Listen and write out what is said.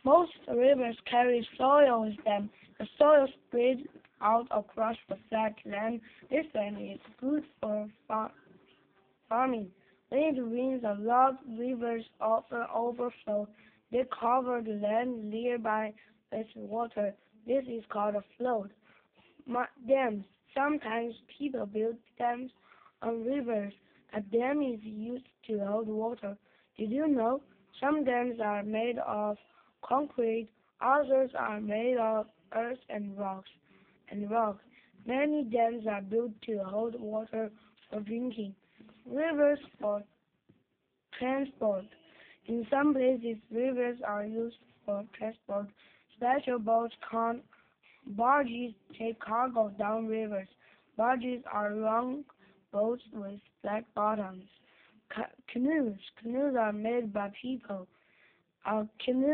Most rivers carry soil with them. The soil spreads out across the flat land. This land is good for farming. When it rains a lot, rivers often overflow. They cover the land nearby with water. This is called a flood. Dams. Sometimes people build dams on rivers. A dam is used to hold water. Did you know some dams are made of concrete, others are made of earth and rocks. Many dams are built to hold water for drinking. Rivers for transport. In some places, rivers are used for transport. Special boats called barges take cargo down rivers. Barges are long boats with flat bottoms. Canoes. Canoes are made by people. A canoe